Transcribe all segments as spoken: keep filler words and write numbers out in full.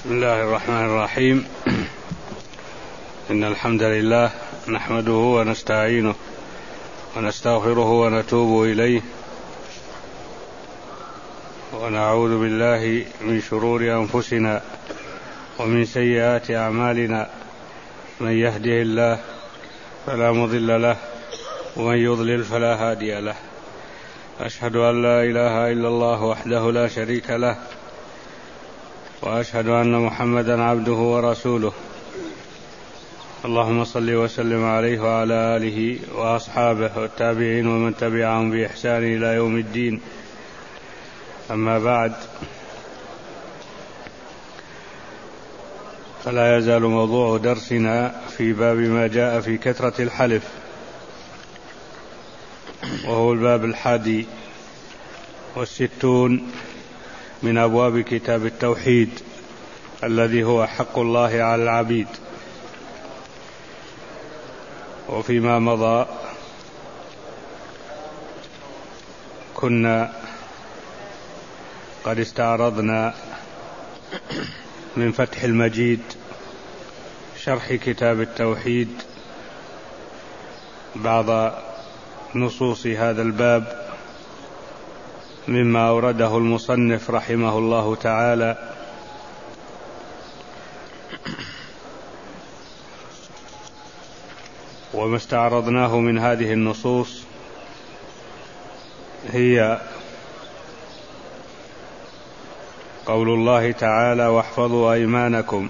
بسم الله الرحمن الرحيم. إن الحمد لله نحمده ونستعينه ونستغفره ونتوب إليه ونعوذ بالله من شرور أنفسنا ومن سيئات أعمالنا. من يهده الله فلا مضل له ومن يضلل فلا هادي له. أشهد أن لا إله إلا الله وحده لا شريك له، وأشهد أن محمدا عبده ورسوله. اللهم صل وسلم عليه وعلى آله وأصحابه والتابعين ومن تبعهم بإحسان إلى يوم الدين. أما بعد، فلا يزال موضوع درسنا في باب ما جاء في كثرة الحلف، وهو الباب الحادي والستون من أبواب كتاب التوحيد الذي هو حق الله على العبيد. وفيما مضى كنا قد استعرضنا من فتح المجيد شرح كتاب التوحيد بعض نصوص هذا الباب مما أورده المصنف رحمه الله تعالى. وما استعرضناه من هذه النصوص هي قول الله تعالى: واحفظوا أيمانكم.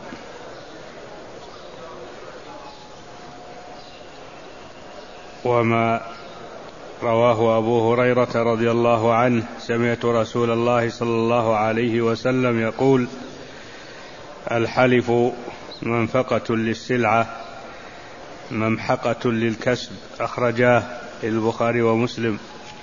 وما رواه أبو هريرة رضي الله عنه: سمعت رسول الله صلى الله عليه وسلم يقول: الحلف منفقة للسلعة ممحقة للكسب. أخرجاه البخاري ومسلم.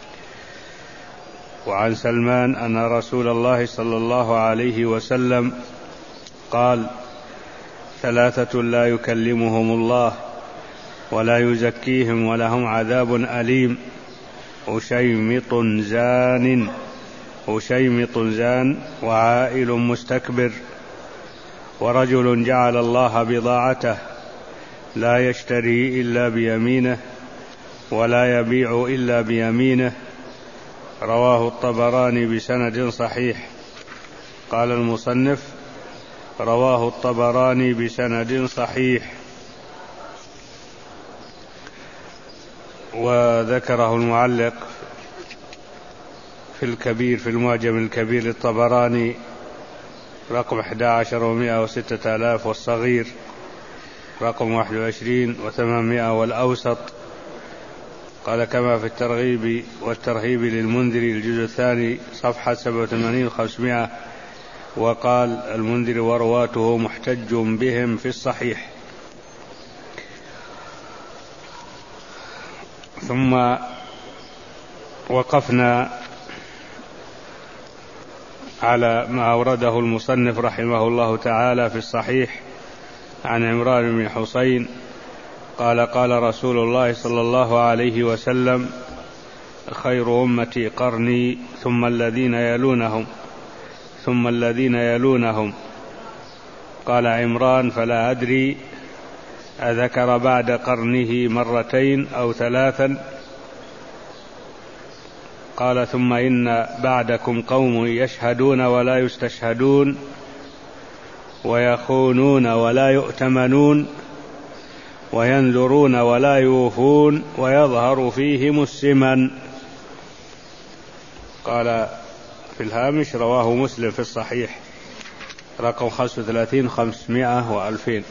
وعن سلمان أن رسول الله صلى الله عليه وسلم قال: ثلاثة لا يكلمهم الله ولا يزكيهم ولهم عذاب أليم: أشيمط زان أشيمط زان وعائل مستكبر ورجل جعل الله بضاعته لا يشتري إلا بيمينه ولا يبيع إلا بيمينه. رواه الطبراني بسند صحيح. قال المصنف: رواه الطبراني بسند صحيح. وذكره المعلق في الكبير في المعجم الكبير الطبراني رقم أحد عشر ومائة وستة آلاف، والصغير رقم واحد وعشرين وثمانمائة، والأوسط قال كما في الترغيب والترهيب للمنذري الجزء الثاني صفحة سبعة وثمانين وخمسمائة. وقال المنذري: ورواته محتج بهم في الصحيح. ثم وقفنا على ما أورده المصنف رحمه الله تعالى في الصحيح عن عمران بن حسين قال: قال رسول الله صلى الله عليه وسلم: خير أمتي قرني ثم الذين يلونهم ثم الذين يلونهم. قال عمران: فلا أدري أذكر بعد قرنه مرتين أو ثلاثا؟ قال: ثم إن بعدكم قوم يشهدون ولا يستشهدون ويخونون ولا يؤتمنون وينذرون ولا يوفون ويظهر فيهم السمن. قال في الهامش: رواه مسلم في الصحيح رقم خمسة وثلاثين خمسمائة وألفين.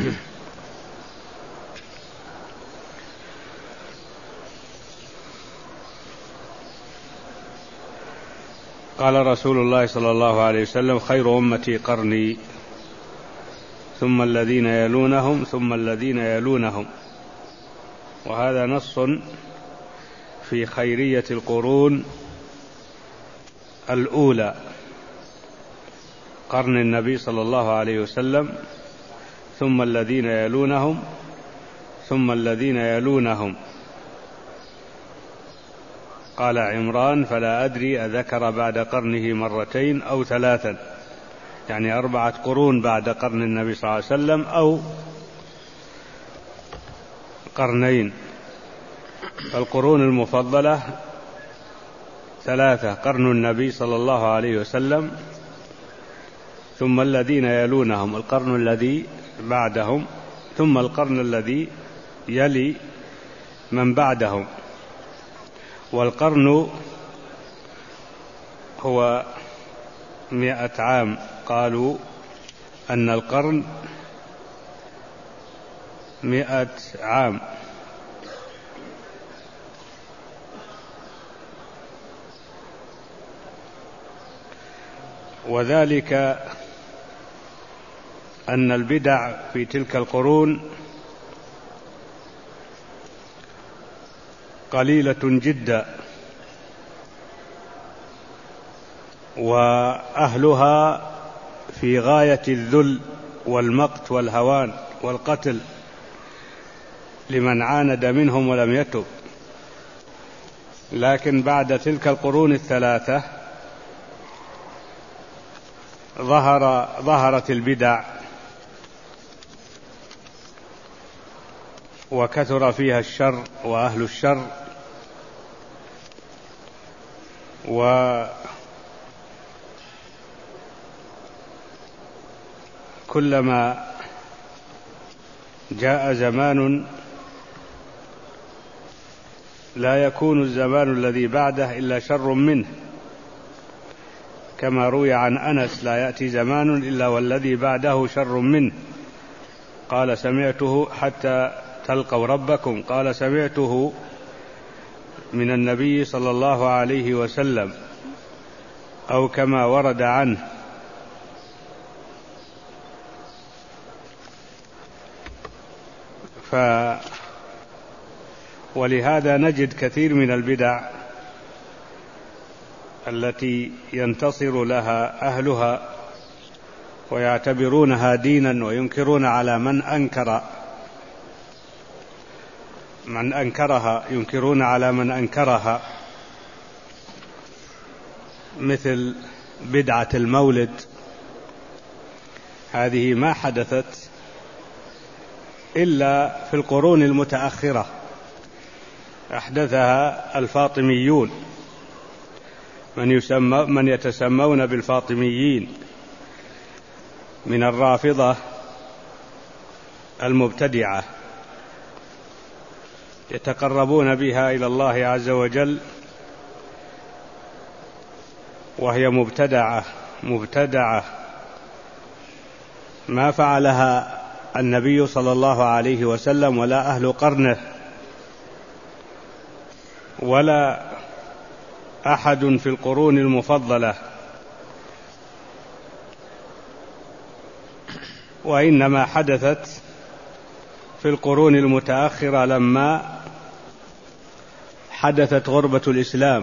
قال رسول الله صلى الله عليه وسلم: خير أمتي قرني ثم الذين يلونهم ثم الذين يلونهم. وهذا نص في خيرية القرون الأولى، قرن النبي صلى الله عليه وسلم، ثم الذين يلونهم ثم الذين يلونهم. قال عمران: فلا أدري أذكر بعد قرنه مرتين أو ثلاثا؟ يعني أربعة قرون بعد قرن النبي صلى الله عليه وسلم أو قرنين. فالقرون المفضلة ثلاثة: قرن النبي صلى الله عليه وسلم، ثم الذين يلونهم القرن الذي بعدهم، ثم القرن الذي يلي من بعدهم. والقرن هو مئة عام. قالوا أن القرن مئة عام. وذلك أن البدع في تلك القرون قليلة جدا، وأهلها في غاية الذل والمقت والهوان والقتل لمن عاند منهم ولم يتب. لكن بعد تلك القرون الثلاثة ظهر ظهرت البدع وكثر فيها الشر وأهل الشر، وكلما جاء زمان لا يكون الزمان الذي بعده إلا شر منه، كما روي عن أنس: لا يأتي زمان إلا والذي بعده شر منه. قال: سمعته حتى تلقوا ربكم. قال: سمعته من النبي صلى الله عليه وسلم، أو كما ورد عنه. ف ولهذا نجد كثير من البدع التي ينتصر لها أهلها ويعتبرونها دينا، وينكرون على من أنكر من أنكرها ينكرون على من أنكرها، مثل بدعة المولد. هذه ما حدثت إلا في القرون المتأخرة، أحدثها الفاطميون، من يسمى من يتسمون بالفاطميين من الرافضة المبتدعة، يتقربون بها إلى الله عز وجل، وهي مبتدعة مبتدعة ما فعلها النبي صلى الله عليه وسلم ولا أهل قرنه ولا أحد في القرون المفضلة، وإنما حدثت في القرون المتأخرة لما حدثت غربة الإسلام،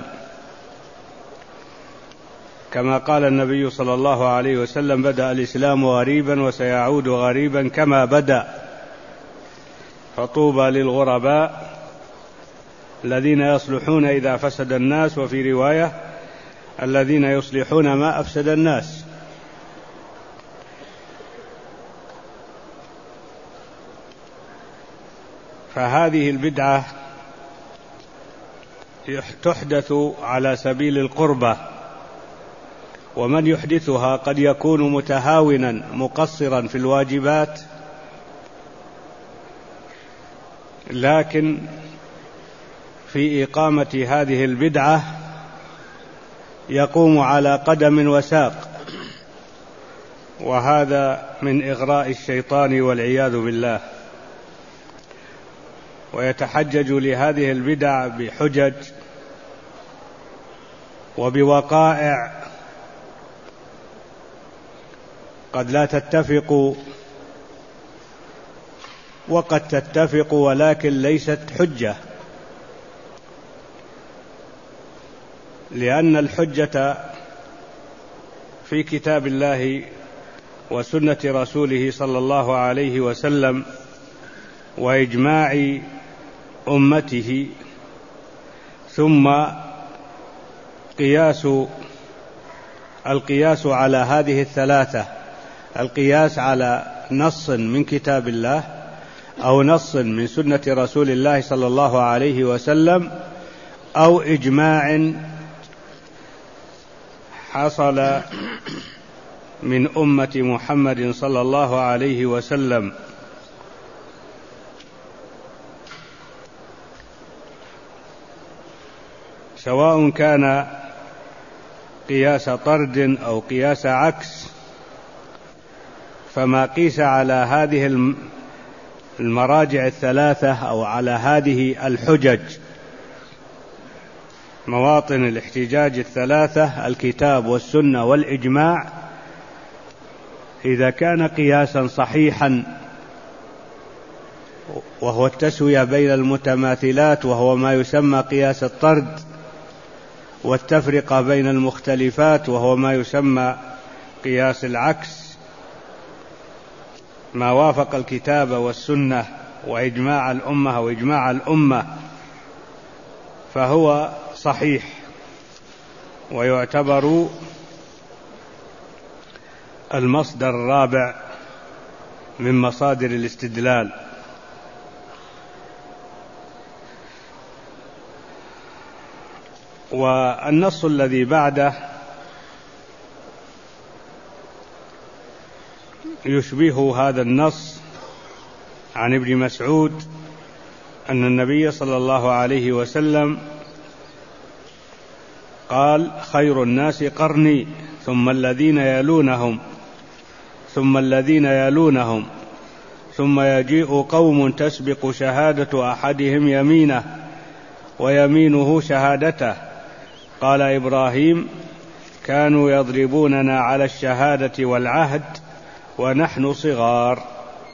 كما قال النبي صلى الله عليه وسلم: بدأ الإسلام غريبا وسيعود غريبا كما بدأ، فطوبى للغرباء الذين يصلحون إذا فسد الناس، وفي رواية: الذين يصلحون ما أفسد الناس. فهذه البدعة تحدث على سبيل القربة، ومن يحدثها قد يكون متهاونا مقصرا في الواجبات، لكن في إقامة هذه البدعة يقوم على قدم وساق، وهذا من إغراء الشيطان والعياذ بالله. ويتحجج لهذه البدع بحجج وبوقائع قد لا تتفق وقد تتفق، ولكن ليست حجة، لأن الحجة في كتاب الله وسنة رسوله صلى الله عليه وسلم وإجماع أمته، ثم قياس القياس على هذه الثلاثة، القياس على نص من كتاب الله أو نص من سنة رسول الله صلى الله عليه وسلم أو إجماع حصل من أمة محمد صلى الله عليه وسلم. سواء كان قياس طرد أو قياس عكس، فما قيس على هذه المراجع الثلاثة أو على هذه الحجج مواطن الاحتجاج الثلاثة الكتاب والسنة والإجماع، إذا كان قياسا صحيحا وهو التسوية بين المتماثلات وهو ما يسمى قياس الطرد، والتفرقة بين المختلفات وهو ما يسمى قياس العكس، ما وافق الكتاب والسنة وإجماع الأمة وإجماع الأمة فهو صحيح ويعتبر المصدر الرابع من مصادر الاستدلال. والنص الذي بعده يشبه هذا النص عن ابن مسعود أن النبي صلى الله عليه وسلم قال: خير الناس قرني ثم الذين يلونهم ثم الذين يلونهم ثم يجيء قوم تسبق شهادة أحدهم يمينه ويمينه شهادته. قال إبراهيم: كانوا يضربوننا على الشهادة والعهد ونحن صغار.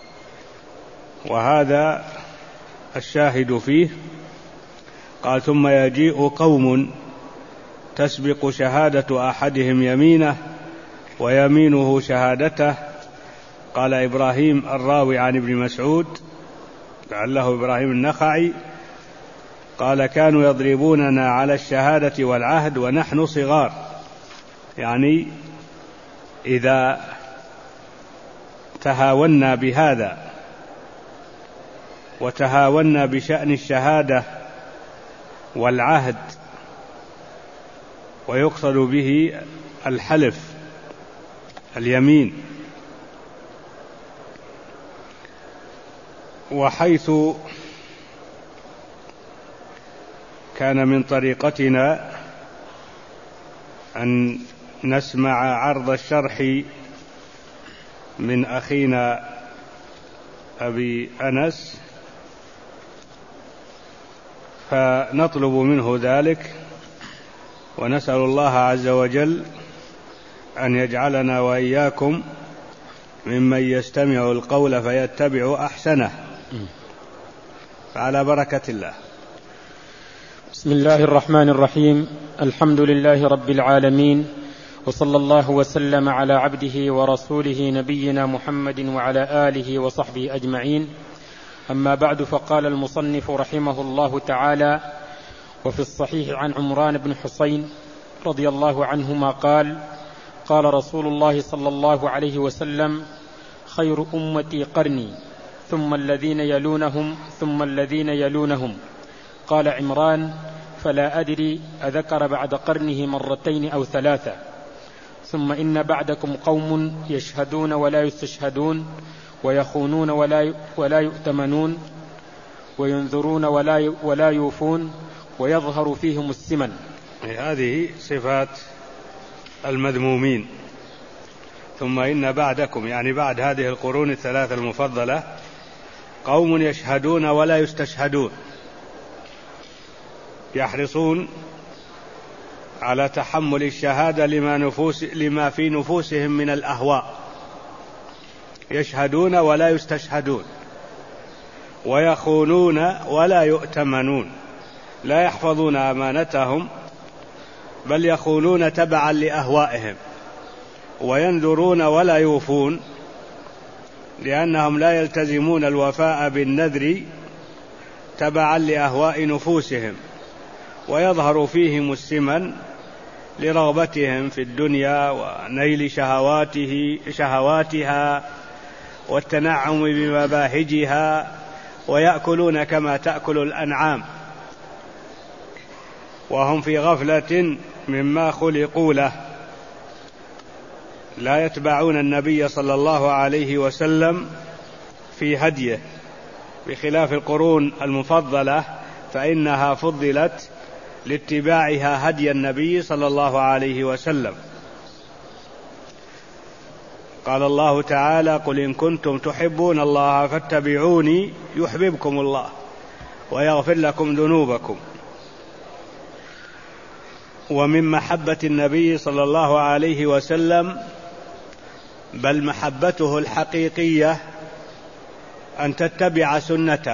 وهذا الشاهد فيه. قال: ثم يجيء قوم تسبق شهادة أحدهم يمينه ويمينه شهادته. قال إبراهيم الراوي عن ابن مسعود لعله إبراهيم النخعي قال: كانوا يضربوننا على الشهادة والعهد ونحن صغار، يعني إذا تهاونا بهذا وتهاونا بشأن الشهادة والعهد، ويقصد به الحلف اليمين. وحيث كان من طريقتنا أن نسمع عرض الشرح من أخينا أبي أنس، فنطلب منه ذلك، ونسأل الله عز وجل أن يجعلنا وإياكم ممن يستمع القول فيتبع أحسنه. فعلى بركة الله. بسم الله الرحمن الرحيم. الحمد لله رب العالمين، وصلى الله وسلم على عبده ورسوله نبينا محمد وعلى آله وصحبه أجمعين. أما بعد، فقال المصنف رحمه الله تعالى: وفي الصحيح عن عمران بن حسين رضي الله عنهما قال: قال رسول الله صلى الله عليه وسلم: خير أمتي قرني ثم الذين يلونهم ثم الذين يلونهم. قال عمران: فلا أدري أذكر بعد قرنه مرتين أو ثلاثة. ثم إن بعدكم قوم يشهدون ولا يستشهدون، ويخونون ولا ولا يؤتمنون، وينذرون ولا ولا يوفون، ويظهر فيهم السمن. هذه صفات المذمومين. ثم إن بعدكم، يعني بعد هذه القرون الثلاثة المفضلة، قوم يشهدون ولا يستشهدون، يحرصون على تحمل الشهادة لما, نفوس لما في نفوسهم من الأهواء، يشهدون ولا يستشهدون، ويخونون ولا يؤتمنون، لا يحفظون أمانتهم بل يخونون تبعا لأهوائهم، وينذرون ولا يوفون لأنهم لا يلتزمون الوفاء بالنذر تبعا لأهواء نفوسهم، ويظهر فيهم السمن، لرغبتهم في الدنيا ونيل شهواته شهواتها والتنعم بمباهجها، ويأكلون كما تأكل الأنعام، وهم في غفلة مما خلقوا له، لا يتبعون النبي صلى الله عليه وسلم في هديه، بخلاف القرون المفضلة فإنها فضلت لاتباعها هدي النبي صلى الله عليه وسلم. قال الله تعالى: قل إن كنتم تحبون الله فاتبعوني يحببكم الله ويغفر لكم ذنوبكم. ومن محبة النبي صلى الله عليه وسلم، بل محبته الحقيقية، أن تتبع سنته،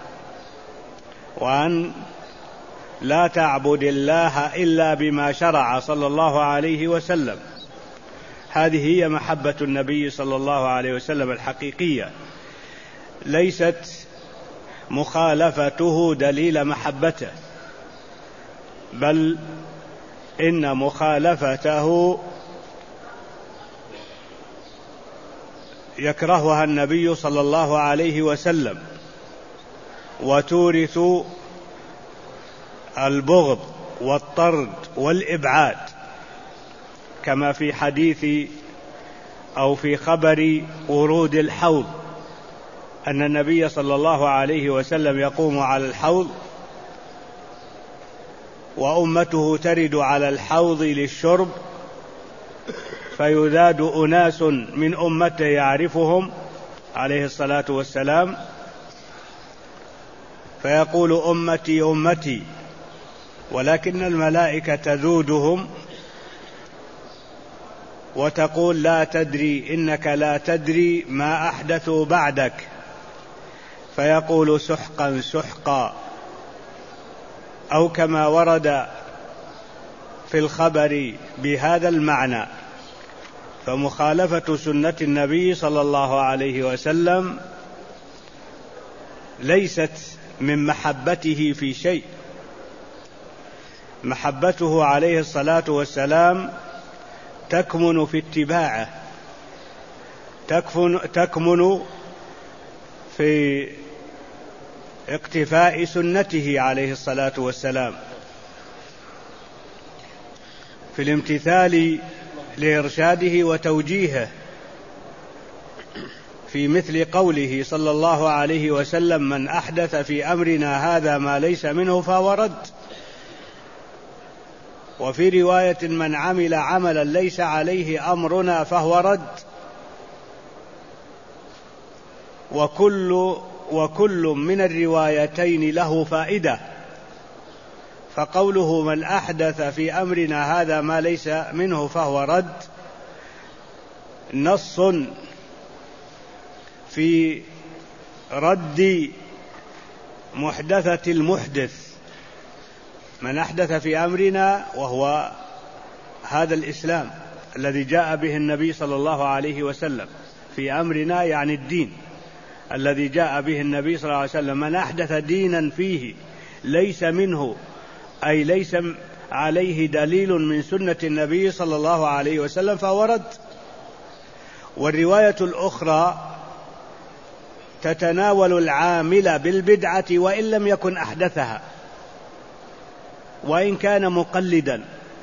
وأن لا تعبد الله إلا بما شرع صلى الله عليه وسلم. هذه هي محبة النبي صلى الله عليه وسلم الحقيقية، ليست مخالفته دليل محبته، بل إن مخالفته يكرهها النبي صلى الله عليه وسلم، وتورث البغض والطرد والإبعاد، كما في حديث أو في خبر ورود الحوض، أن النبي صلى الله عليه وسلم يقوم على الحوض وأمته ترد على الحوض للشرب، فيذاد أناس من أمته يعرفهم عليه الصلاة والسلام، فيقول: أمتي أمتي، ولكن الملائكة تذودهم وتقول: لا تدري، إنك لا تدري ما أحدثوا بعدك، فيقول: سحقا سحقا، أو كما ورد في الخبر بهذا المعنى. فمخالفة سنة النبي صلى الله عليه وسلم ليست من محبته في شيء. محبته عليه الصلاة والسلام تكمن في اتباعه، تكمن في اقتفاء سنته عليه الصلاة والسلام، في الامتثال لإرشاده وتوجيهه، في مثل قوله صلى الله عليه وسلم: من أحدث في أمرنا هذا ما ليس منه فهو رد. وفي رواية: من عمل عملا ليس عليه أمرنا فهو رد. وكل وكل من الروايتين له فائدة، فقوله: من أحدث في أمرنا هذا ما ليس منه فهو رد، نص في رد محدثة المحدث. من أحدث في أمرنا، وهو هذا الإسلام الذي جاء به النبي صلى الله عليه وسلم، في أمرنا يعني الدين الذي جاء به النبي صلى الله عليه وسلم. من أحدث دينا فيه ليس منه، أي ليس عليه دليل من سنة النبي صلى الله عليه وسلم، فهو رد. والرواية الأخرى تتناول العامل بالبدعة وإن لم يكن أحدثها، وإن كان مقلدا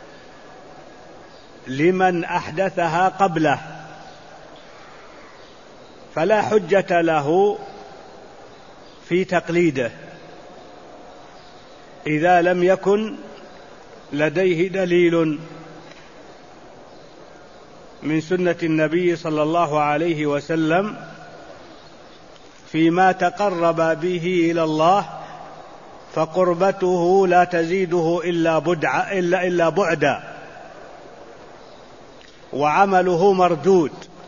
لمن أحدثها قبله، فلا حجة له في تقليده إذا لم يكن لديه دليل من سنة النبي صلى الله عليه وسلم فيما تقرب به إلى الله، فقربته لا تزيده إلا بدع إلا إلا بعدا، وعمله مردود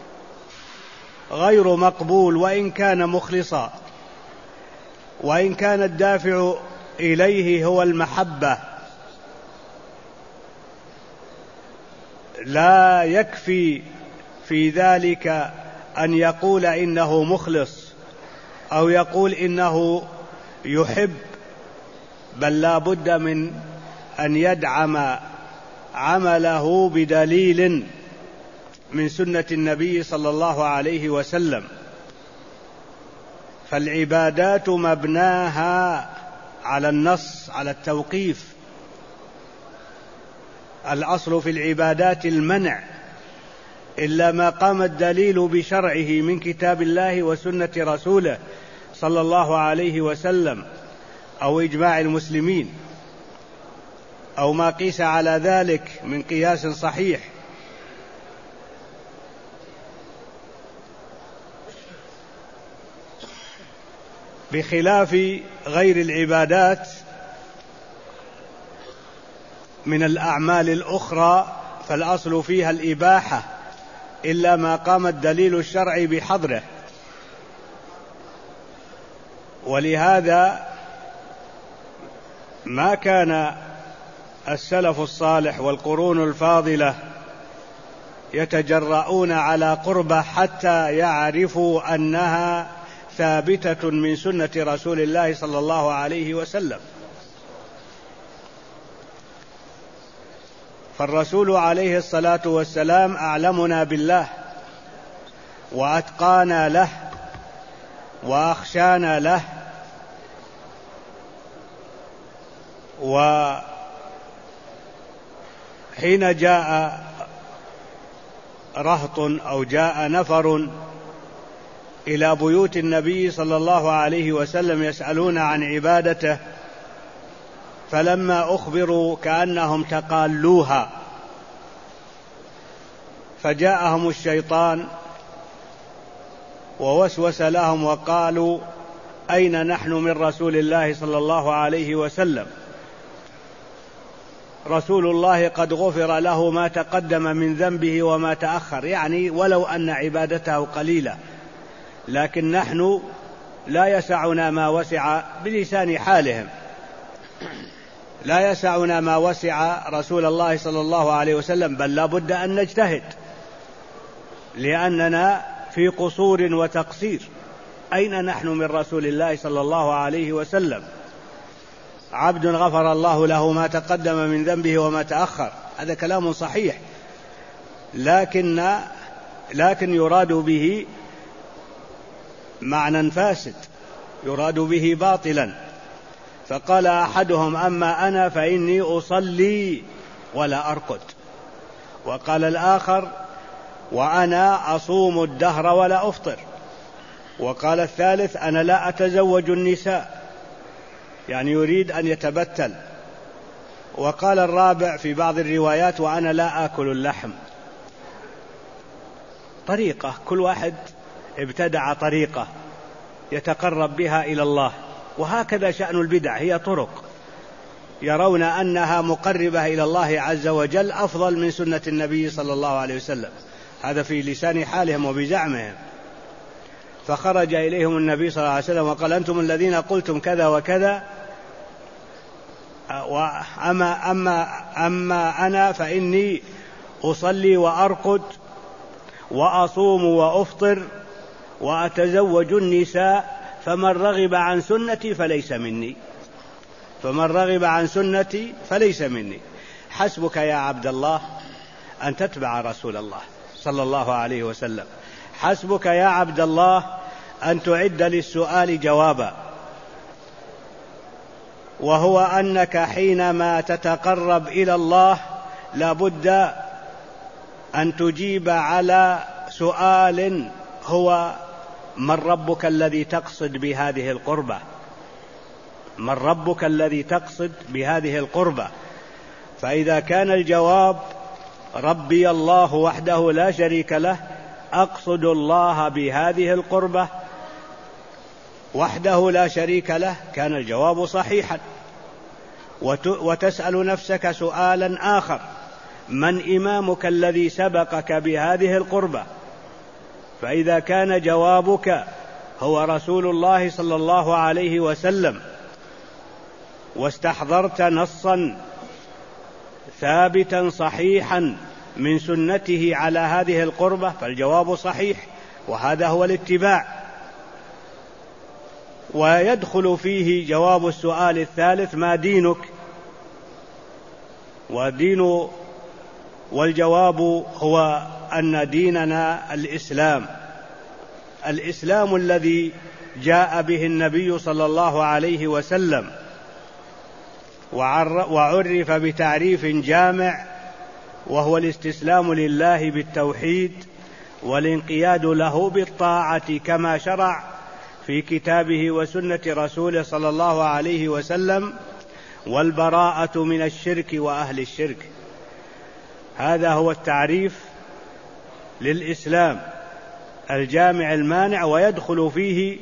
غير مقبول وإن كان مخلصا، وإن كان الدافع إليه هو المحبة. لا يكفي في ذلك أن يقول إنه مخلص أو يقول إنه يحب، بل لا بد من أن يدعم عمله بدليل من سنة النبي صلى الله عليه وسلم. فالعبادات مبناها على النص، على التوقيف. الأصل في العبادات المنع إلا ما قام الدليل بشرعه من كتاب الله وسنة رسوله صلى الله عليه وسلم، أو إجماع المسلمين، أو ما قيس على ذلك من قياس صحيح. بخلاف غير العبادات من الأعمال الأخرى فالأصل فيها الإباحة إلا ما قام الدليل الشرعي بحظره. ولهذا ما كان السلف الصالح والقرون الفاضلة يتجرؤون على قربة حتى يعرفوا أنها ثابتة من سنة رسول الله صلى الله عليه وسلم. فالرسول عليه الصلاة والسلام أعلمنا بالله وأتقانا له وأخشانا له، وحين جاء رهط أو جاء نفر إلى بيوت النبي صلى الله عليه وسلم يسألون عن عبادته، فلما أخبروا كأنهم تقالوها، فجاءهم الشيطان ووسوس لهم وقالوا: أين نحن من رسول الله صلى الله عليه وسلم؟ رسول الله قد غفر له ما تقدم من ذنبه وما تأخر، يعني ولو أن عبادته قليلة، لكن نحن لا يسعنا ما وسع، بلسان حالهم لا يسعنا ما وسع رسول الله صلى الله عليه وسلم، بل لا بد أن نجتهد لأننا في قصور وتقصير. أين نحن من رسول الله صلى الله عليه وسلم؟ عبد غفر الله له ما تقدم من ذنبه وما تأخر، هذا كلام صحيح، لكن لكن يراد به معنى فاسد، يراد به باطلا. فقال أحدهم: أما أنا فإني أصلي ولا أرقد. وقال الآخر: وأنا أصوم الدهر ولا أفطر. وقال الثالث: أنا لا أتزوج النساء، يعني يريد أن يتبتل. وقال الرابع في بعض الروايات: وأنا لا آكل اللحم. طريقة، كل واحد ابتدع طريقة يتقرب بها إلى الله، وهكذا شأن البدع، هي طرق يرون أنها مقربة إلى الله عز وجل أفضل من سنة النبي صلى الله عليه وسلم، هذا في لسان حالهم وبزعمهم. فخرج إليهم النبي صلى الله عليه وسلم وقال: أنتم الذين قلتم كذا وكذا، أما, أما, أما أنا فإني أصلي وأرقد وأصوم وأفطر وأتزوج النساء، فمن رغب عن سنتي فليس مني، فمن رغب عن سنتي فليس مني. حسبك يا عبد الله أن تتبع رسول الله صلى الله عليه وسلم، حسبك يا عبد الله أن تعد للسؤال جوابا، وهو أنك حينما تتقرب إلى الله لابد أن تجيب على سؤال هو: من ربك الذي تقصد بهذه القربة؟ من ربك الذي تقصد بهذه القربة؟ فإذا كان الجواب: ربي الله وحده لا شريك له، أقصد الله بهذه القربة وحده لا شريك له، كان الجواب صحيحا. وتسأل نفسك سؤالا آخر: من إمامك الذي سبقك بهذه القربة؟ فإذا كان جوابك هو رسول الله صلى الله عليه وسلم، واستحضرت نصا ثابتا صحيحا من سنته على هذه القربة، فالجواب صحيح، وهذا هو الاتباع. ويدخل فيه جواب السؤال الثالث: ما دينك؟ ودين والجواب هو أن ديننا الإسلام، الإسلام الذي جاء به النبي صلى الله عليه وسلم، وعرف بتعريف جامع، وهو الاستسلام لله بالتوحيد والانقياد له بالطاعة كما شرع في كتابه وسنة رسوله صلى الله عليه وسلم، والبراءة من الشرك وأهل الشرك. هذا هو التعريف للإسلام الجامع المانع، ويدخل فيه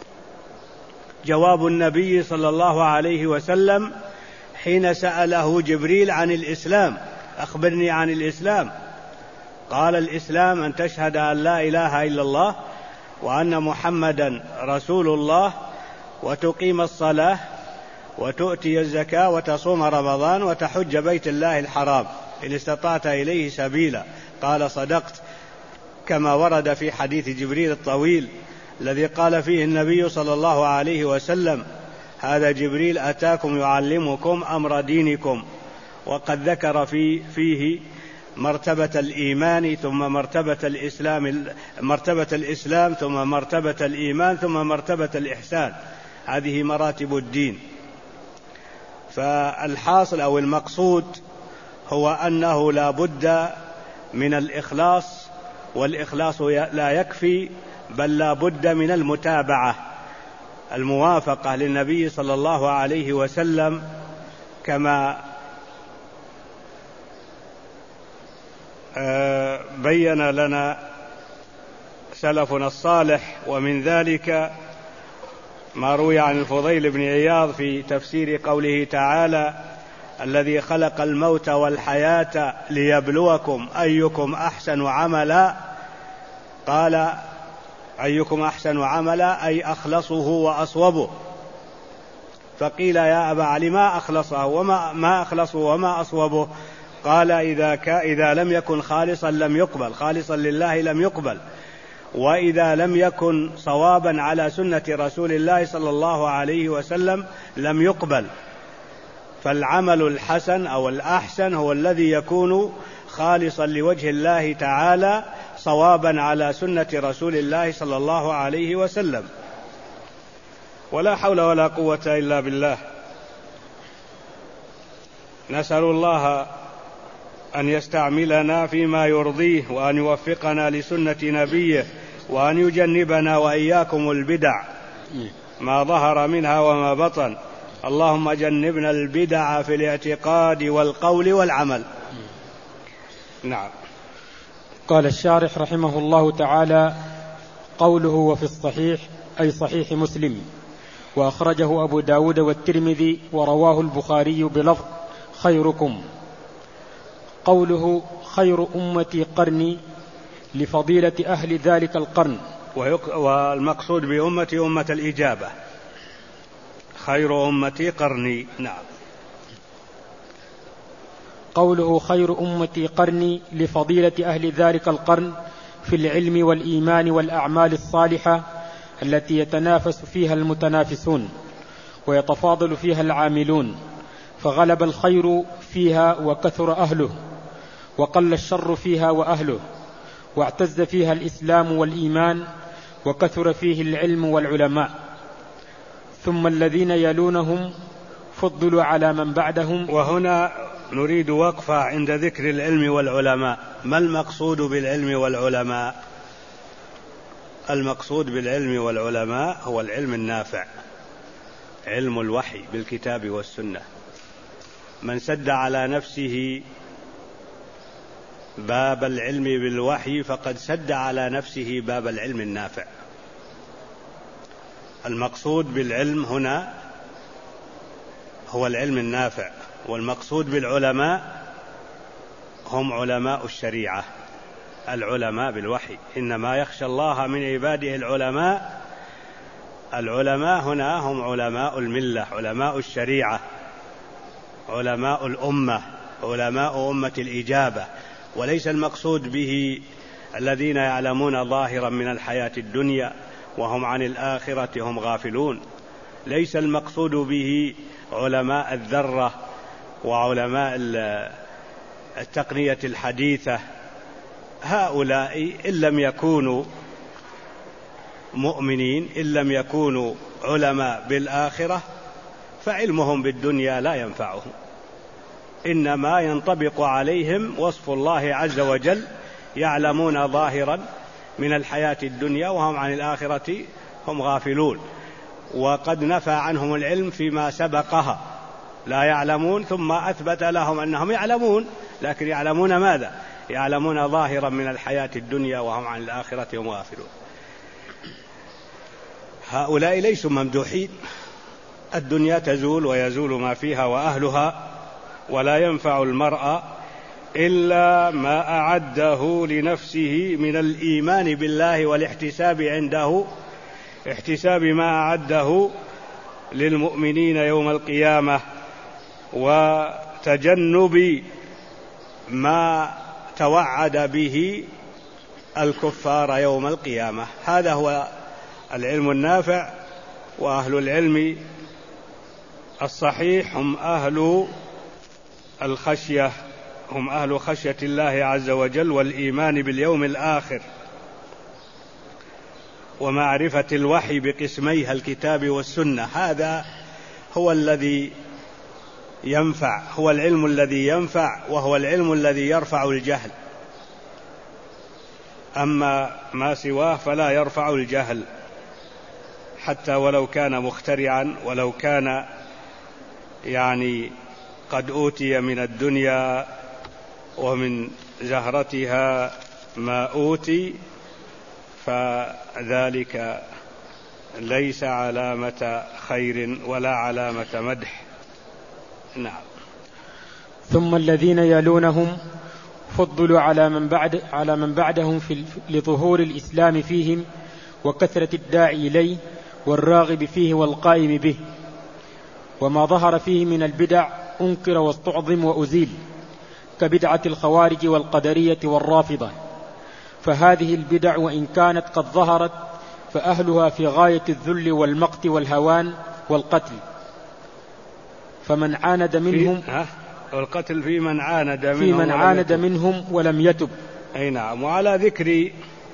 جواب النبي صلى الله عليه وسلم حين سأله جبريل عن الإسلام: أخبرني عن الإسلام. قال: الإسلام أن تشهد أن لا إله إلا الله وأن محمدا رسول الله، وتقيم الصلاة، وتؤتي الزكاة، وتصوم رمضان، وتحج بيت الله الحرام إن استطعت إليه سبيلا. قال: صدقت، كما ورد في حديث جبريل الطويل الذي قال فيه النبي صلى الله عليه وسلم: هذا جبريل أتاكم يعلمكم أمر دينكم. وقد ذكر في فيه مرتبة الإيمان، ثم مرتبة الإسلام مرتبة الإسلام ثم مرتبة الإيمان، ثم مرتبة الإحسان. هذه مراتب الدين. فالحاصل أو المقصود هو أنه لا بد من الإخلاص، والإخلاص لا يكفي، بل لا بد من المتابعة، الموافقة للنبي صلى الله عليه وسلم، كما بين لنا سلفنا الصالح. ومن ذلك ما روي عن الفضيل بن عياض في تفسير قوله تعالى: الذي خلق الموت والحياة ليبلوكم أيكم أحسن عملا. قال: أيكم أحسن عملا أي أخلصه وأصوبه. فقيل: يا أبا علي ما أخلصه وما ما أخلصه وما أصوبه؟ قال: إذا, إذا لم يكن خالصا لم يقبل، خالصا لله لم يقبل، وإذا لم يكن صوابا على سنة رسول الله صلى الله عليه وسلم لم يقبل. فالعمل الحسن أو الأحسن هو الذي يكون خالصا لوجه الله تعالى، صوابا على سنة رسول الله صلى الله عليه وسلم. ولا حول ولا قوة إلا بالله. نسأل الله أن يستعملنا فيما يرضيه، وأن يوفقنا لسنة نبيه، وأن يجنبنا وإياكم البدع ما ظهر منها وما بطن. اللهم جنبنا البدع في الاعتقاد والقول والعمل. نعم. قال الشارح رحمه الله تعالى: قوله وفي الصحيح أي صحيح مسلم، وأخرجه أبو داود والترمذي، ورواه البخاري بلفظ خيركم. قوله خير أمتي قرني لفضيلة أهل ذلك القرن، والمقصود بأمتي أمة الإجابة. خير أمتي قرني. نعم. قوله خير أمتي قرني لفضيلة أهل ذلك القرن في العلم والإيمان والأعمال الصالحة التي يتنافس فيها المتنافسون ويتفاضل فيها العاملون، فغلب الخير فيها وكثر أهله، وقل الشر فيها وأهله، واعتز فيها الإسلام والإيمان، وكثر فيه العلم والعلماء. ثم الذين يلونهم فضلوا على من بعدهم. وهنا نريد وقفة عند ذكر العلم والعلماء. ما المقصود بالعلم والعلماء؟ المقصود بالعلم والعلماء هو العلم النافع، علم الوحي بالكتاب والسنة. من سد على نفسه باب العلم بالوحي فقد سد على نفسه باب العلم النافع. المقصود بالعلم هنا هو العلم النافع، والمقصود بالعلماء هم علماء الشريعة، العلماء بالوحي. إنما يخشى الله من عباده العلماء. العلماء هنا هم علماء الملة، علماء الشريعة، علماء الأمة، علماء أمة الإجابة. وليس المقصود به الذين يعلمون ظاهرا من الحياة الدنيا وهم عن الآخرة هم غافلون. ليس المقصود به علماء الذرة وعلماء التقنية الحديثة، هؤلاء إن لم يكونوا مؤمنين، إن لم يكونوا علماء بالآخرة، فعلمهم بالدنيا لا ينفعهم، إنما ينطبق عليهم وصف الله عز وجل: يعلمون ظاهرا من الحياة الدنيا وهم عن الآخرة هم غافلون. وقد نفى عنهم العلم فيما سبقها، لا يعلمون، ثم أثبت لهم أنهم يعلمون، لكن يعلمون ماذا؟ يعلمون ظاهرا من الحياة الدنيا وهم عن الآخرة هم غافلون. هؤلاء ليسوا ممدوحين، الدنيا تزول ويزول ما فيها وأهلها، ولا ينفع المرء إلا ما أعده لنفسه من الإيمان بالله والاحتساب عنده، احتساب ما أعده للمؤمنين يوم القيامة، وتجنب ما توعد به الكفار يوم القيامة. هذا هو العلم النافع. وأهل العلم الصحيح هم أهل الخشية، هم أهل خشية الله عز وجل والإيمان باليوم الآخر ومعرفة الوحي بقسميها الكتاب والسنة. هذا هو الذي ينفع، هو العلم الذي ينفع، وهو العلم الذي يرفع الجهل. أما ما سواه فلا يرفع الجهل، حتى ولو كان مخترعا، ولو كان يعني قد أوتي من الدنيا ومن زهرتها ما أوتي، فذلك ليس علامة خير ولا علامة مدح. نعم. ثم الذين يلونهم فضلوا على من بعد على من بعدهم في لظهور الإسلام فيهم وكثرة الداعي إليه والراغب فيه والقائم به، وما ظهر فيه من البدع أنكر واستعظم وأزيل، كبدعة الخوارج والقدرية والرافضة. فهذه البدع وإن كانت قد ظهرت فأهلها في غاية الذل والمقت والهوان والقتل، فمن عاند منهم في والقتل في من عاند منهم, في من عاند منهم ولم يتب. أي نعم. وعلى ذكر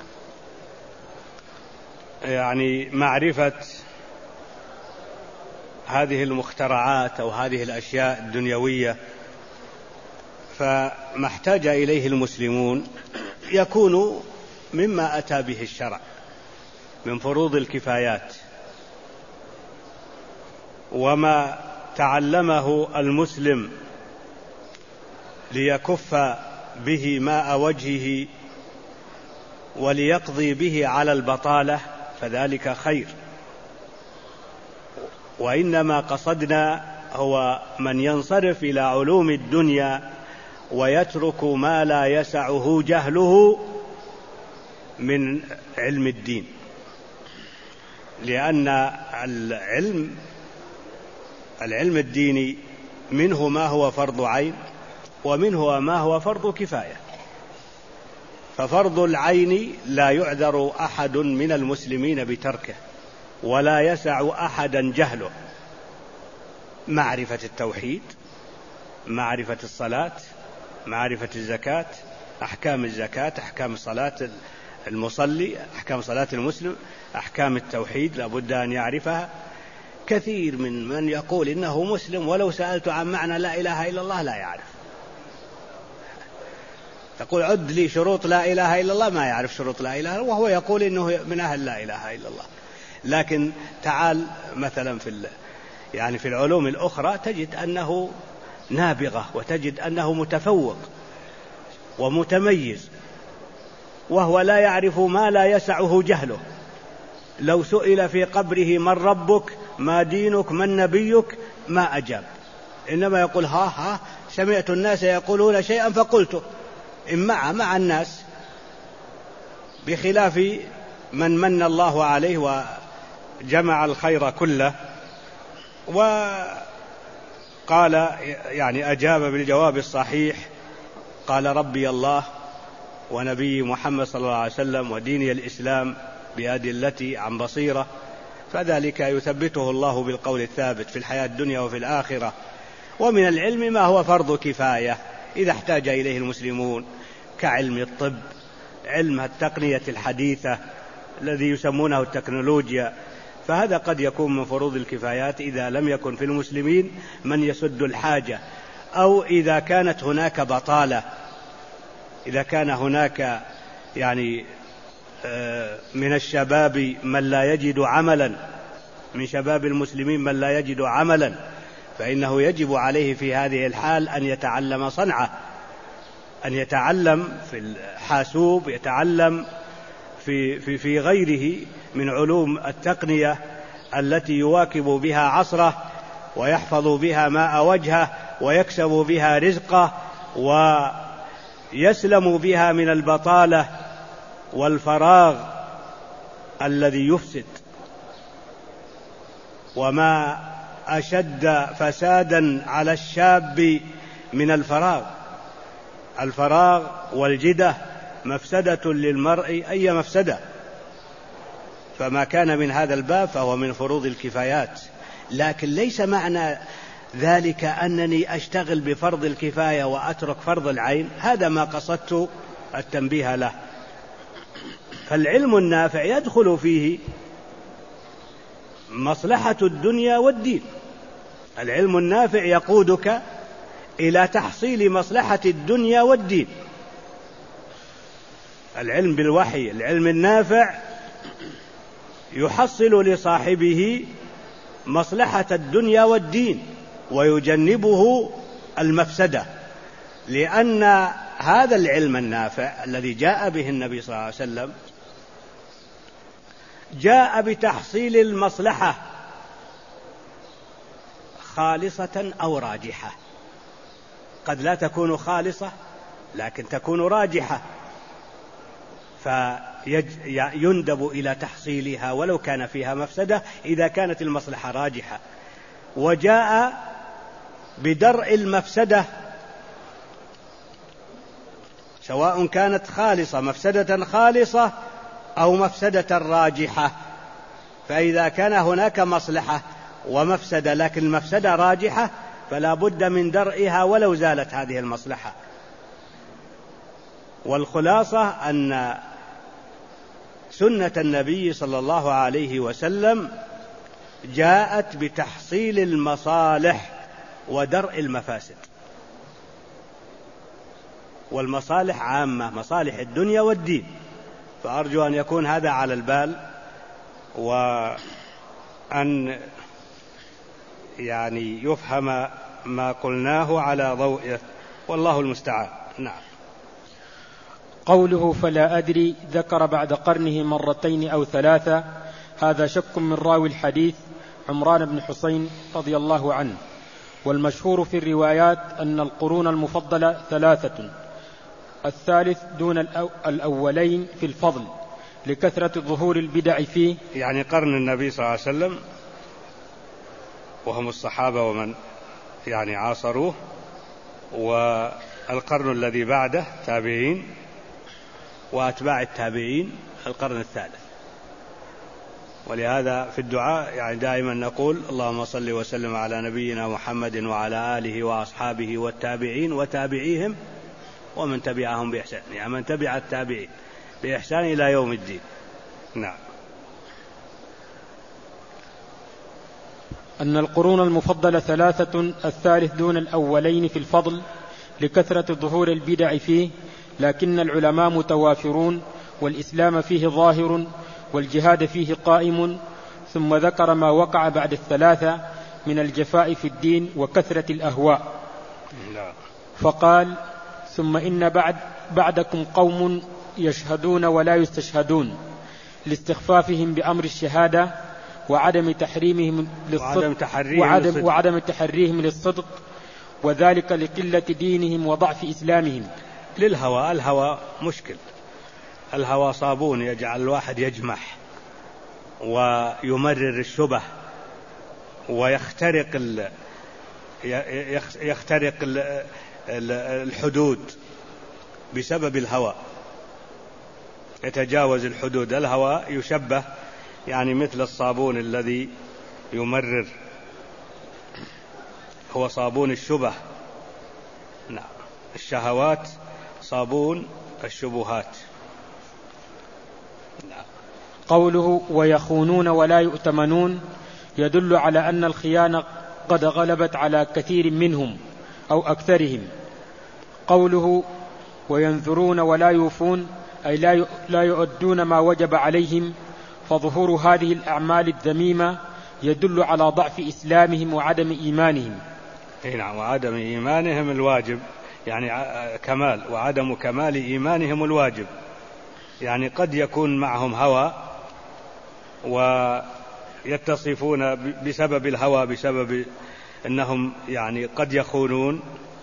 يعني معرفة هذه المخترعات أو هذه الأشياء الدنيوية، فما احتاج إليه المسلمون يكون مما أتى به الشرع من فروض الكفايات، وما تعلمه المسلم ليكف به ماء وجهه وليقضي به على البطالة، فذلك خير. وإنما قصدنا هو من ينصرف إلى علوم الدنيا ويترك ما لا يسعه جهله من علم الدين، لأن العلم العلم الديني منه ما هو فرض عين ومنه ما هو فرض كفاية. ففرض العين لا يعذر أحد من المسلمين بتركه ولا يسع أحدا جهله: معرفة التوحيد، معرفة الصلاة، معرفة الزكاة، أحكام الزكاة، أحكام الصلاة المصلي، أحكام صلاة المسلم، أحكام التوحيد لا بد أن يعرفها. كثير من من يقول إنه مسلم ولو سألت عن معنى لا إله إلا الله لا يعرف. تقول عد لي شروط لا إله إلا الله، ما يعرف شروط لا إله إلا الله، وهو يقول إنه من أهل لا إله إلا الله. لكن تعال مثلا في يعني في العلوم الأخرى تجد أنه نابغة، وتجد أنه متفوق ومتميز، وهو لا يعرف ما لا يسعه جهله. لو سئل في قبره من ربك، ما دينك، من نبيك، ما أجاب، إنما يقول ها ها سمعت الناس يقولون شيئا فقلته، إن مع مع الناس، بخلاف من من الله عليه وجمع الخير كله وقال يعني أجاب بالجواب الصحيح، قال ربي الله ونبي محمد صلى الله عليه وسلم وديني الإسلام بأدلتي عن بصيرة، فذلك يثبته الله بالقول الثابت في الحياة الدنيا وفي الآخرة. ومن العلم ما هو فرض كفاية، إذا احتاج إليه المسلمون كعلم الطب، علم التقنية الحديثة الذي يسمونه التكنولوجيا، فهذا قد يكون من فروض الكفايات إذا لم يكن في المسلمين من يسد الحاجة، أو إذا كانت هناك بطالة، إذا كان هناك يعني من الشباب من لا يجد عملا، من شباب المسلمين من لا يجد عملا، فإنه يجب عليه في هذه الحال أن يتعلم صنعة، أن يتعلم في الحاسوب، يتعلم في, في, في غيره من علوم التقنية التي يواكب بها عصره ويحفظ بها ماء وجهه ويكسب بها رزقه ويسلم بها من البطالة والفراغ الذي يفسد. وما أشد فسادا على الشاب من الفراغ، الفراغ والجدة مفسدة للمرء أي مفسدة، فما كان من هذا الباب فهو من فروض الكفايات. لكن ليس معنى ذلك أنني أشتغل بفرض الكفاية وأترك فرض العين، هذا ما قصدت التنبيه له. فالعلم النافع يدخل فيه مصلحة الدنيا والدين، العلم النافع يقودك إلى تحصيل مصلحة الدنيا والدين. العلم بالوحي، العلم النافع يحصل لصاحبه مصلحة الدنيا والدين ويجنبه المفسدة، لأن هذا العلم النافع الذي جاء به النبي صلى الله عليه وسلم جاء بتحصيل المصلحة خالصة أو راجحة، قد لا تكون خالصة لكن تكون راجحة، فيندب إلى تحصيلها ولو كان فيها مفسدة إذا كانت المصلحة راجحة. وجاء بدرء المفسدة سواء كانت خالصة مفسدة خالصة أو مفسدة راجحة، فإذا كان هناك مصلحة ومفسدة لكن المفسدة راجحة فلا بد من درئها ولو زالت هذه المصلحة. والخلاصة أن سنة النبي صلى الله عليه وسلم جاءت بتحصيل المصالح ودرء المفاسد، والمصالح عامة، مصالح الدنيا والدين، فأرجو أن يكون هذا على البال، وأن يعني يفهم ما قلناه على ضوئه، والله المستعان. نعم. قوله فلا أدري ذكر بعد قرنه مرتين أو ثلاثة، هذا شك من راوي الحديث عمران بن حسين رضي الله عنه. والمشهور في الروايات أن القرون المفضلة ثلاثة، الثالث دون الأولين في الفضل لكثرة ظهور البدع فيه، يعني قرن النبي صلى الله عليه وسلم وهم الصحابة ومن يعني عاصروه، والقرن الذي بعده تابعين وأتباع التابعين القرن الثالث. ولهذا في الدعاء يعني دائما نقول اللهم صل وسلم على نبينا محمد وعلى آله وأصحابه والتابعين وتابعيهم ومن تبعهم بإحسان، يعني من تبع التابعين بإحسان إلى يوم الدين. نعم. أن القرون المفضلة ثلاثة، الثالث دون الأولين في الفضل لكثرة ظهور البدع فيه، لكن العلماء متوافرون والإسلام فيه ظاهر والجهاد فيه قائم. ثم ذكر ما وقع بعد الثلاثة من الجفاء في الدين وكثرة الأهواء، فقال ثم إن بعد بعدكم قوم يشهدون ولا يستشهدون لاستخفافهم بأمر الشهادة وعدم تحريمهم للصدق وعدم, وعدم تحريهم للصدق، وذلك لقلة دينهم وضعف إسلامهم. للهوى، الهوى مشكل، الهوى صابون يجعل الواحد يجمح ويمرر الشبه ويخترق ال يخترق ال الحدود بسبب الهوى، يتجاوز الحدود. الهوى يشبه يعني مثل الصابون الذي يمرر، هو صابون الشبه. نعم. الشهوات صابون الشبهات. قوله ويخونون ولا يؤتمنون يدل على أن الخيانة قد غلبت على كثير منهم أو أكثرهم. قوله وينذرون ولا يوفون أي لا يؤدون ما وجب عليهم، فظهور هذه الأعمال الذميمة يدل على ضعف إسلامهم وعدم إيمانهم. نعم، وعدم إيمانهم الواجب، يعني كمال وعدم كمال إيمانهم الواجب. يعني قد يكون معهم هوى ويتصفون بسبب الهوى، بسبب أنهم يعني قد يخونون،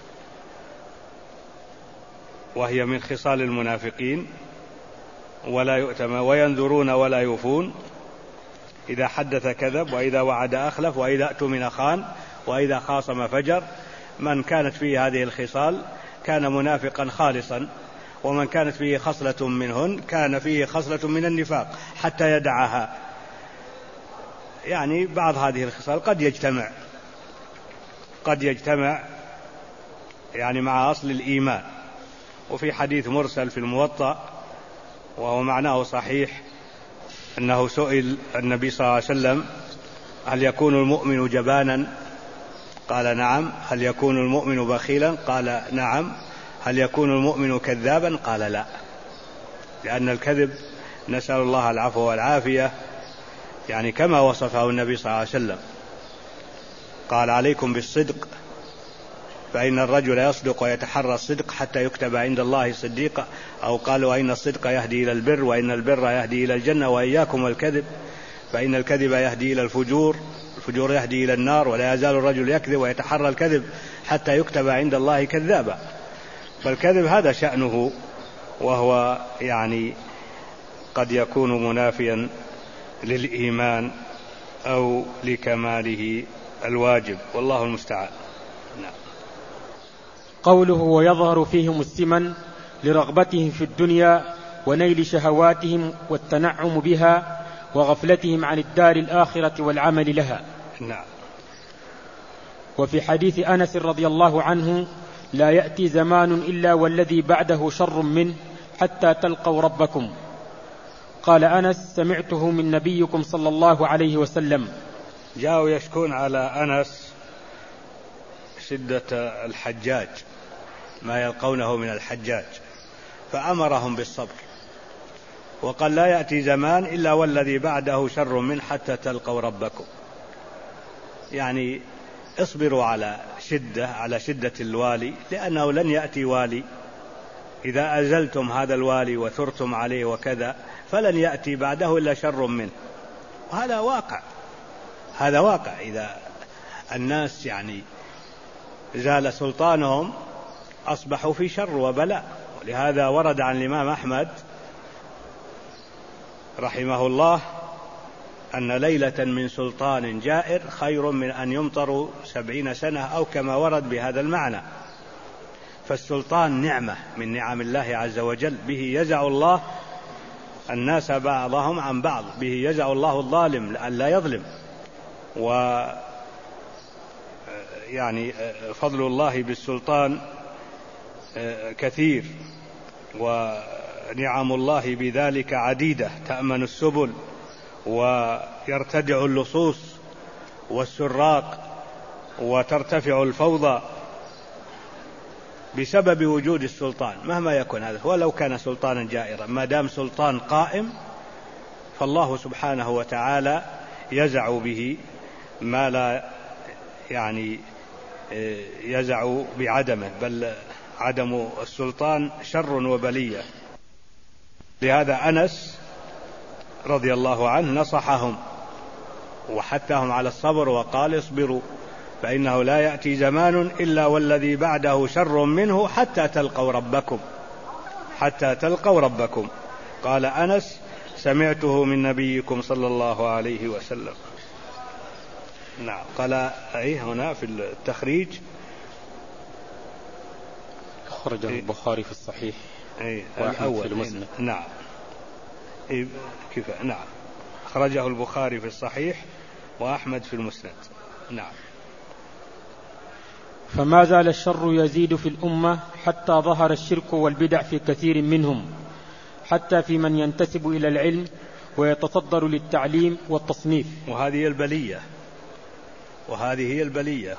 وهي من خصال المنافقين، ولا يؤتمن، وينذرون ولا يوفون، إذا حدث كذب، وإذا وعد أخلف، وإذا اؤتمن خان، وإذا خاصم فجر. من كانت فيه هذه الخصال كان منافقا خالصا، ومن كانت فيه خصلة منهن كان فيه خصلة من النفاق حتى يدعها. يعني بعض هذه الخصال قد يجتمع قد يجتمع يعني مع أصل الإيمان. وفي حديث مرسل في الموطأ وهو معناه صحيح أنه سئل النبي صلى الله عليه وسلم هل يكون المؤمن جبانا؟ قال نعم. هل يكون المؤمن بخيلا؟ قال نعم. هل يكون المؤمن كذابا؟ قال لا، لأن الكذب نسأل الله العفو والعافية يعني كما وصفه النبي صلى الله عليه وسلم، قال عليكم بالصدق فإن الرجل يصدق ويتحرى الصدق حتى يكتب عند الله صديقا، أو قال وإن الصدق يهدي إلى البر وإن البر يهدي إلى الجنة، وإياكم والكذب فإن الكذب يهدي إلى الفجور، الفجور يهدي إلى النار، ولا يزال الرجل يكذب ويتحرى الكذب حتى يكتب عند الله كذابا. فالكذب هذا شأنه، وهو يعني قد يكون منافيا للإيمان أو لكماله الواجب، والله المستعان. نعم. قوله ويظهر فيهم السمن لرغبتهم في الدنيا ونيل شهواتهم والتنعم بها وغفلتهم عن الدار الآخرة والعمل لها. نعم. وفي حديث أنس رضي الله عنه لا يأتي زمان إلا والذي بعده شر منه حتى تلقوا ربكم. قال أنس سمعته من نبيكم صلى الله عليه وسلم. جاءوا يشكون على أنس شدة الحجاج، ما يلقونه من الحجاج، فأمرهم بالصبر، وقال لا يأتي زمان إلا والذي بعده شر من حتى تلقوا ربكم. يعني اصبروا على شدة على شدة الوالي، لأنه لن يأتي والي إذا أزلتم هذا الوالي وثرتم عليه وكذا، فلن يأتي بعده إلا شر منه. هذا واقع، هذا واقع. إذا الناس يعني زال سلطانهم أصبحوا في شر وبلاء. ولهذا ورد عن الإمام أحمد رحمه الله أن ليلة من سلطان جائر خير من أن يمطروا سبعين سنة، أو كما ورد بهذا المعنى. فالسلطان نعمة من نعم الله عز وجل، به يزع الله الناس بعضهم عن بعض، به يزع الله الظالم لئلا يظلم. و يعني فضل الله بالسلطان كثير، ونعم الله بذلك عديدة، تأمن السبل ويرتدع اللصوص والسراق وترتفع الفوضى بسبب وجود السلطان مهما يكن هذا، ولو كان سلطانا جائرا، ما دام سلطان قائم فالله سبحانه وتعالى يزع به ما لا يعني يزع بعدمه، بل عدم السلطان شر وبلية. لهذا أنس رضي الله عنه نصحهم وحثهم على الصبر، وقال اصبروا فإنه لا يأتي زمان إلا والذي بعده شر منه حتى تلقوا ربكم، حتى تلقوا ربكم. قال أنس سمعته من نبيكم صلى الله عليه وسلم. نعم. قال أي هنا في التخريج خرج البخاري في الصحيح الأول في المسند. نعم. كيف؟ نعم، أخرجه البخاري في الصحيح وأحمد في المسند. نعم. فما زال الشر يزيد في الأمة حتى ظهر الشرك والبدع في كثير منهم، حتى في من ينتسب إلى العلم ويتصدر للتعليم والتصنيف. وهذه هي البلية، وهذه هي البلية.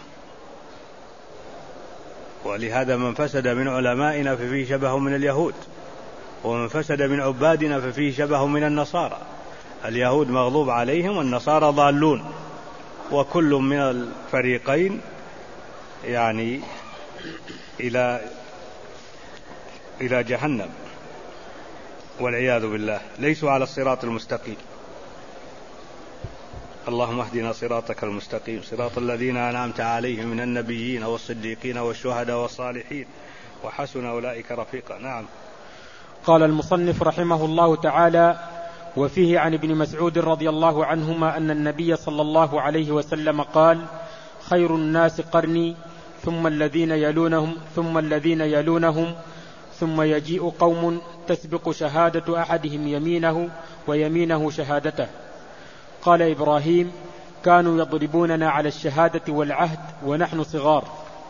ولهذا من فسد من علمائنا ففيه شبه من اليهود، ومن فسد من عبادنا ففيه شبه من النصارى. اليهود مغضوب عليهم والنصارى ضالون، وكل من الفريقين يعني إلى إلى جهنم والعياذ بالله، ليسوا على الصراط المستقيم. اللهم اهدنا صراطك المستقيم، صراط الذين أنعمت عليهم من النبيين والصديقين والشهداء والصالحين وحسن أولئك رفيقا. نعم. قال المصنف رحمه الله تعالى: وفيه عن ابن مسعود رضي الله عنهما أن النبي صلى الله عليه وسلم قال: خير الناس قرني ثم الذين يلونهم ثم الذين يلونهم ثم يجيء قوم تسبق شهادة أحدهم يمينه ويمينه شهادته. قال إبراهيم: كانوا يضربوننا على الشهادة والعهد ونحن صغار.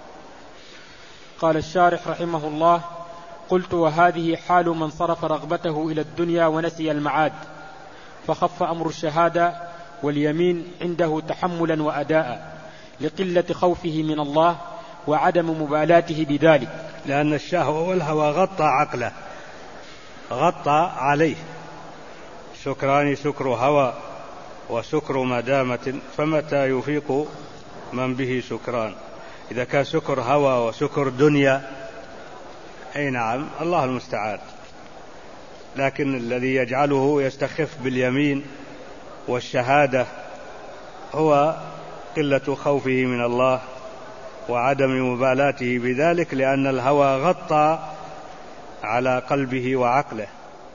قال الشارح رحمه الله: قلت: وهذه حال من صرف رغبته إلى الدنيا ونسي المعاد، فخف أمر الشهادة واليمين عنده تحملا وأداء لقلة خوفه من الله وعدم مبالاته بذلك، لأن الشهوة والهوى غطى عقله، غطى عليه. سكران سكر هوى وسكر مدامة، فمتى يفيق من به سكران؟ إذا كان سكر هوى وسكر دنيا، أي نعم، الله المستعان. لكن الذي يجعله يستخف باليمين والشهادة هو قلة خوفه من الله وعدم مبالاته بذلك، لأن الهوى غطى على قلبه وعقله،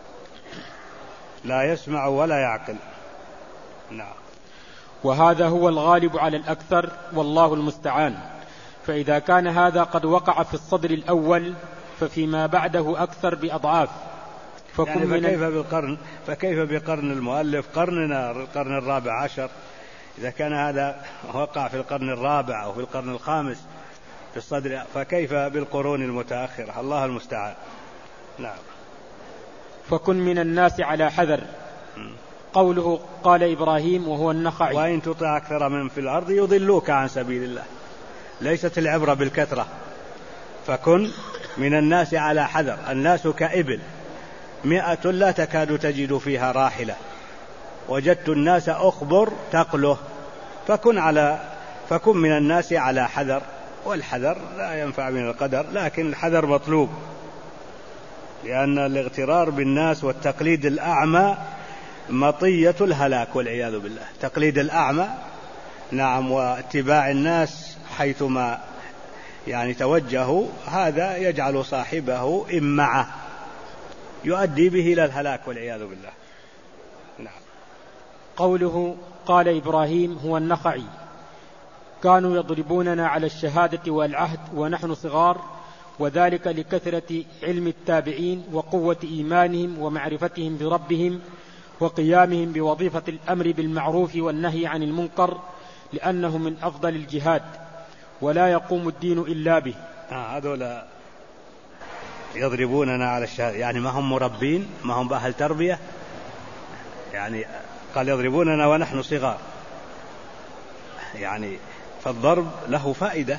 لا يسمع ولا يعقل. نعم. وهذا هو الغالب على الأكثر والله المستعان. فإذا كان هذا قد وقع في الصدر الأول ففيما بعده أكثر بأضعاف. يعني فكيف بالقرن فكيف بقرن المؤلف، قرننا القرن الرابع عشر، إذا كان هذا وقع في القرن الرابع أو في القرن الخامس في الصدر، فكيف بالقرون المتأخرة؟ الله المستعان. نعم. فكن من الناس على حذر. قوله قال إبراهيم وهو النخعي: وإن تطع أكثر من في الأرض يضلوك عن سبيل الله. ليست العبرة بالكثرة. فكن من الناس على حذر. الناس كإبل مئة لا تكاد تجد فيها راحلة، وجدت الناس أخبر تقله. فكن على فكن من الناس على حذر. والحذر لا ينفع من القدر، لكن الحذر مطلوب، لأن الاغترار بالناس والتقليد الأعمى مطية الهلاك والعياذ بالله. تقليد الأعمى، نعم، واتباع الناس حيثما يعني توجهوا، هذا يجعل صاحبه إمعة يؤدي به إلى الهلاك والعياذ بالله. نعم. قوله قال إبراهيم هو النخعي: كانوا يضربوننا على الشهادة والعهد ونحن صغار، وذلك لكثرة علم التابعين وقوة إيمانهم ومعرفتهم بربهم وقيامهم بوظيفة الأمر بالمعروف والنهي عن المنكر، لأنه من أفضل الجهاد ولا يقوم الدين إلا به. آه هذولا يضربوننا على الشهادة، يعني ما هم مربين، ما هم بأهل تربية. يعني قال يضربوننا ونحن صغار، يعني فالضرب له فائدة.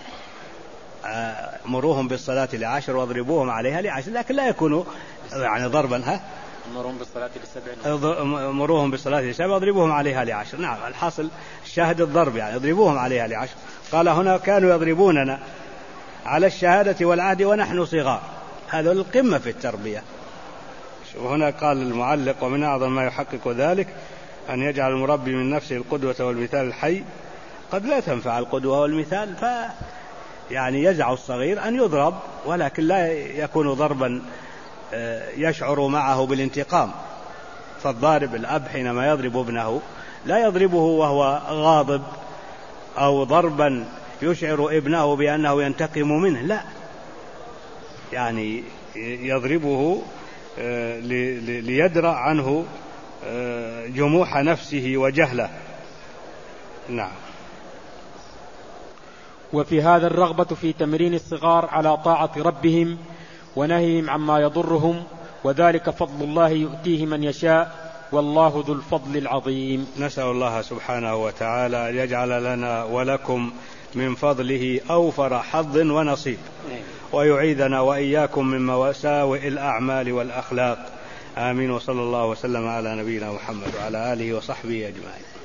مروهم بالصلاة لعشر واضربوهم عليها لعشر، لكن لا يكونوا يعني ضربا. ها مروهم بالصلاة لسبع مروهم بالصلاة لسبع واضربوهم عليها لعشر. نعم، الحاصل الشاهد الضرب، يعني يضربوهم عليها لعشر. قال هنا كانوا يضربوننا على الشهادة والعهد ونحن صغار، هذا القمة في التربية. وهنا قال المعلق: ومن أعظم ما يحقق ذلك أن يجعل المربي من نفسه القدوة والمثال الحي. قد لا تنفع القدوة والمثال، ف يعني يزع الصغير أن يضرب، ولكن لا يكون ضربا يشعر معه بالانتقام. فالضارب الأب حينما يضرب ابنه لا يضربه وهو غاضب أو ضربا يشعر ابنه بأنه ينتقم منه، لا، يعني يضربه ليدرأ عنه جموح نفسه وجهله. نعم. وفي هذا الرغبة في تمرين الصغار على طاعة ربهم ونهيهم عما يضرهم، وذلك فضل الله يؤتيه من يشاء، والله ذو الفضل العظيم. نسأل الله سبحانه وتعالى أن يجعل لنا ولكم من فضله أوفر حظ ونصيب، ويعيذنا وإياكم من مساوئ الأعمال والأخلاق. آمين. وصلى الله وسلم على نبينا محمد وعلى آله وصحبه أجمعين.